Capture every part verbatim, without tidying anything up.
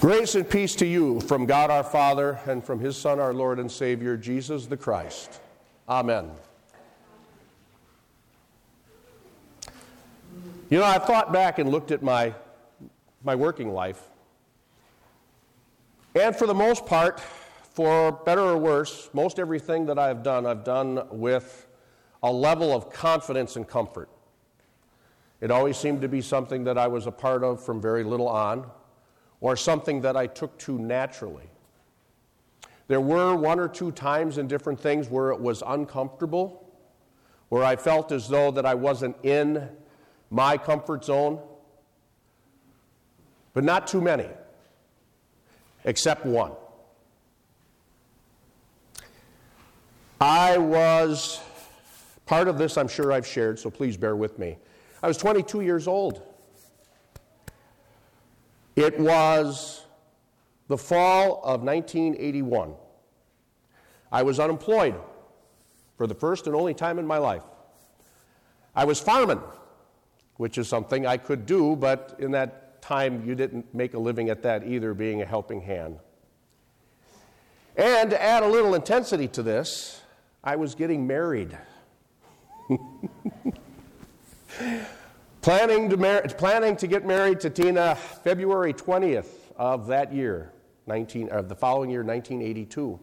Grace and peace to you from God our Father and from His Son, our Lord and Savior, Jesus the Christ. Amen. You know, I've thought back and looked at my, my working life. And for the most part, for better or worse, most everything that I've done, I've done with a level of confidence and comfort. It always seemed to be something that I was a part of from very little on, or something that I took to naturally. There were one or two times in different things where it was uncomfortable, where I felt as though that I wasn't in my comfort zone, but not too many, except one. I was, part of this I'm sure I've shared, so please bear with me. I was twenty-two years old. It was the fall of nineteen eighty-one. I was unemployed for the first and only time in my life. I was farming, which is something I could do, but in that time you didn't make a living at that either, being a helping hand. And to add a little intensity to this, I was getting married. Planning to, mar- planning to get married to Tina February twentieth of that year, nineteen, of the following year, nineteen eighty-two.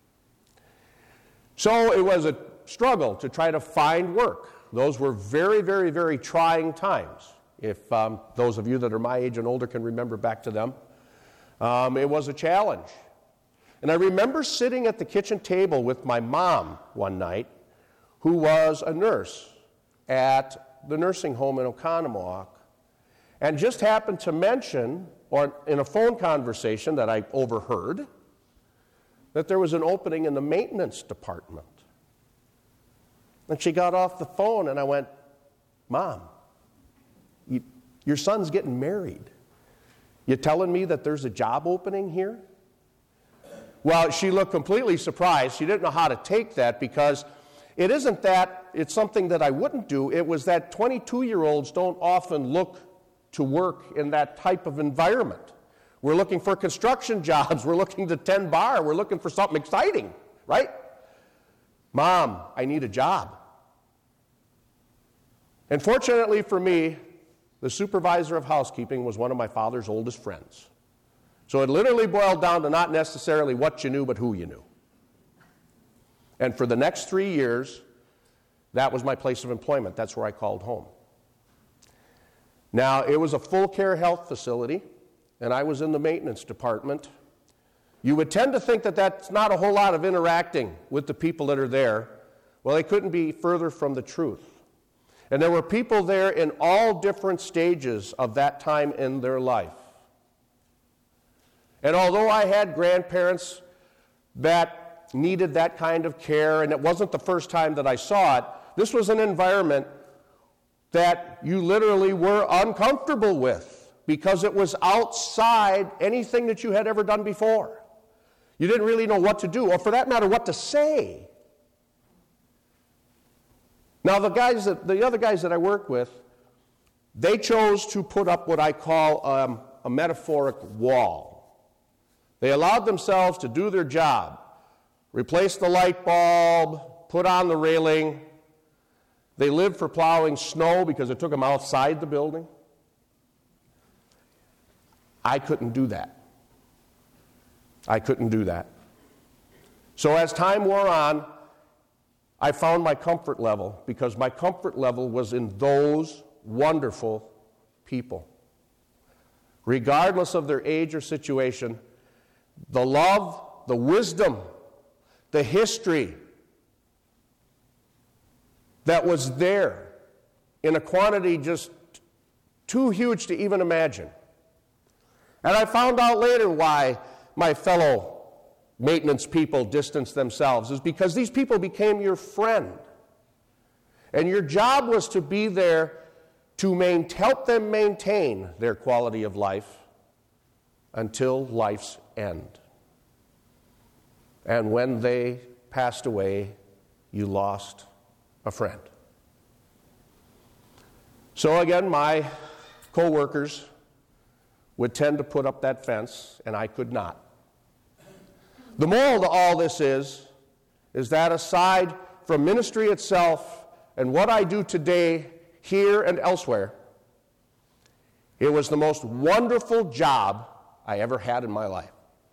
So it was a struggle to try to find work. Those were very, very, very trying times. If um, those of you that are my age and older can remember back to them, um, it was a challenge. And I remember sitting at the kitchen table with my mom one night, who was a nurse at the nursing home in Oconomowoc, and just happened to mention, or in a phone conversation that I overheard, that there was an opening in the maintenance department. And she got off the phone and I went, "Mom, you, your son's getting married. You telling me that there's a job opening here?" Well, she looked completely surprised. She didn't know how to take that, because it isn't that it's something that I wouldn't do. It was that twenty-two-year-olds don't often look to work in that type of environment. We're looking for construction jobs. We're looking to tend bar. We're looking for something exciting, right? "Mom, I need a job." And fortunately for me, the supervisor of housekeeping was one of my father's oldest friends. So it literally boiled down to not necessarily what you knew, but who you knew. And for the next three years, that was my place of employment. That's where I called home. Now, it was a full care health facility, and I was in the maintenance department. You would tend to think that that's not a whole lot of interacting with the people that are there. Well, they couldn't be further from the truth. And there were people there in all different stages of that time in their life. And although I had grandparents that needed that kind of care, and it wasn't the first time that I saw it, this was an environment that you literally were uncomfortable with, because it was outside anything that you had ever done before. You didn't really know what to do, or for that matter, what to say. Now, the guys that, the other guys that I work with, they chose to put up what I call um, a metaphoric wall. They allowed themselves to do their job. Replace the light bulb, put on the railing. They lived for plowing snow because it took them outside the building. I couldn't do that. I couldn't do that. So as time wore on, I found my comfort level, because my comfort level was in those wonderful people. Regardless of their age or situation, the love, the wisdom, the history that was there in a quantity just too huge to even imagine. And I found out later why my fellow maintenance people distanced themselves, is because these people became your friend. And your job was to be there to main, help them maintain their quality of life until life's end. And when they passed away, you lost a friend. So again, my co-workers would tend to put up that fence, and I could not. The moral to all this is, is that aside from ministry itself and what I do today here and elsewhere, it was the most wonderful job I ever had in my life.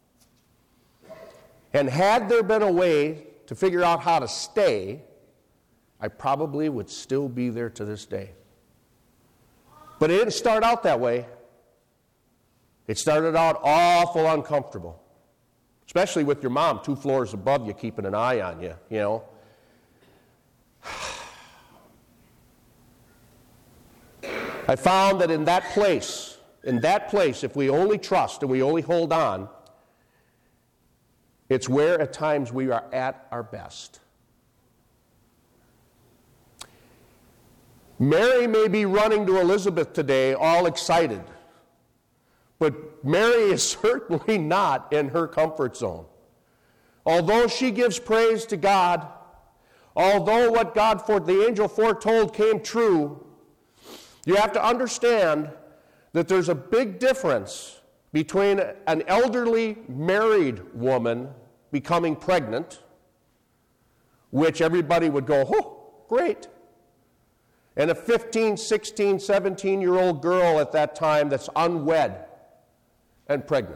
And had there been a way to figure out how to stay, I probably would still be there to this day. But it didn't start out that way. It started out awful uncomfortable, especially with your mom two floors above you keeping an eye on you, you know. I found that in that place, in that place, if we only trust and we only hold on, it's where at times we are at our best. Mary may be running to Elizabeth today all excited, but Mary is certainly not in her comfort zone. Although she gives praise to God, although what God for the angel foretold came true, you have to understand that there's a big difference between an elderly married woman becoming pregnant, which everybody would go, oh, great, and a fifteen, sixteen, seventeen-year-old girl at that time that's unwed and pregnant.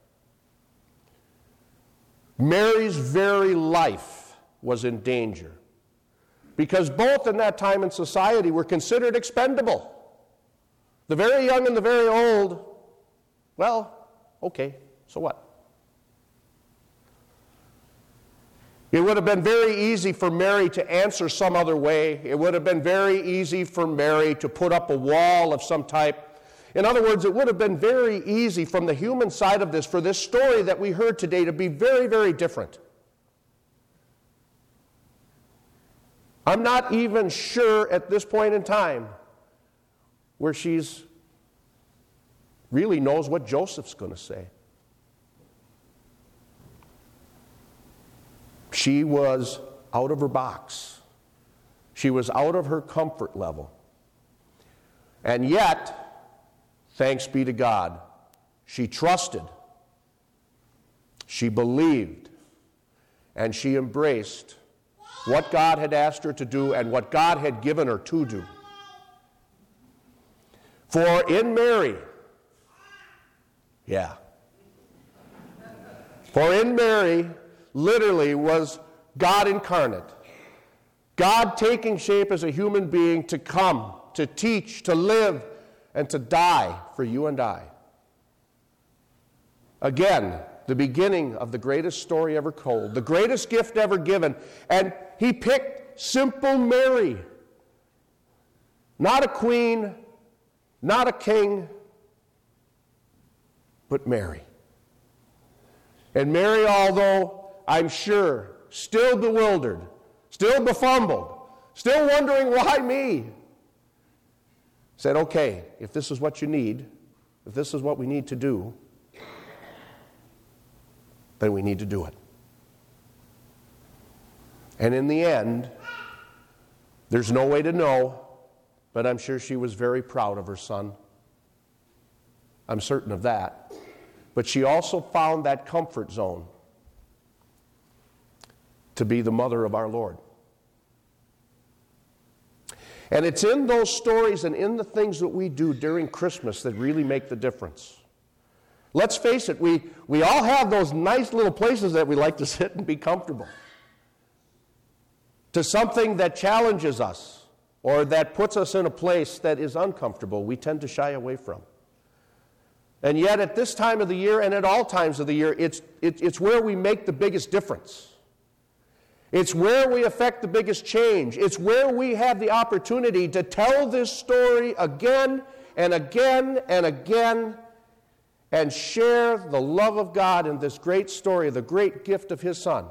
Mary's very life was in danger because both in that time in society were considered expendable. The very young and the very old, well, okay, so what? It would have been very easy for Mary to answer some other way. It would have been very easy for Mary to put up a wall of some type. In other words, it would have been very easy from the human side of this for this story that we heard today to be very, very different. I'm not even sure at this point in time where she's really knows what Joseph's going to say. She was out of her box. She was out of her comfort level. And yet, thanks be to God, she trusted, she believed, and she embraced what God had asked her to do and what God had given her to do. For in Mary, yeah, for in Mary literally was God incarnate. God taking shape as a human being to come, to teach, to live, and to die for you and I. Again, the beginning of the greatest story ever told, the greatest gift ever given, and he picked simple Mary. Not a queen, not a king, but Mary. And Mary, although I'm sure still bewildered, still befumbled, still wondering why me, said, okay, if this is what you need, if this is what we need to do, then we need to do it. And in the end, there's no way to know, but I'm sure she was very proud of her son. I'm certain of that. But she also found that comfort zone to be the mother of our Lord. And it's in those stories and in the things that we do during Christmas that really make the difference. Let's face it, we, we all have those nice little places that we like to sit and be comfortable. To something that challenges us or that puts us in a place that is uncomfortable, we tend to shy away from. And yet at this time of the year and at all times of the year, it's, it, it's where we make the biggest difference. It's where we affect the biggest change. It's where we have the opportunity to tell this story again and again and again and share the love of God in this great story, the great gift of His Son.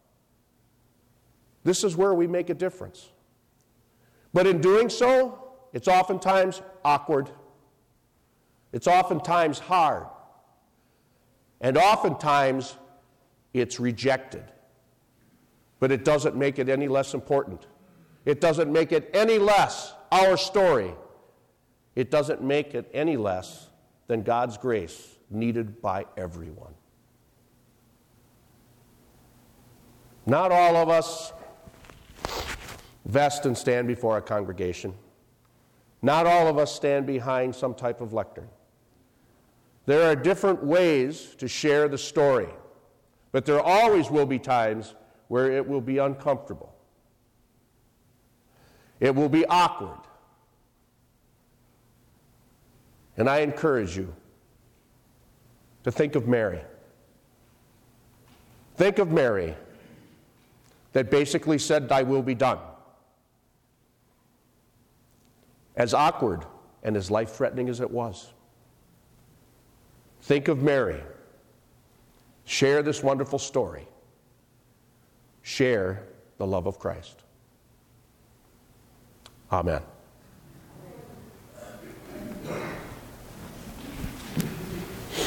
This is where we make a difference. But in doing so, it's oftentimes awkward. It's oftentimes hard. And oftentimes, it's rejected. But it doesn't make it any less important. It doesn't make it any less our story. It doesn't make it any less than God's grace needed by everyone. Not all of us vest and stand before a congregation. Not all of us stand behind some type of lectern. There are different ways to share the story, but there always will be times where it will be uncomfortable. It will be awkward. And I encourage you to think of Mary. Think of Mary that basically said, "Thy will be done." As awkward and as life-threatening as it was. Think of Mary. Share this wonderful story. Share the love of Christ. Amen.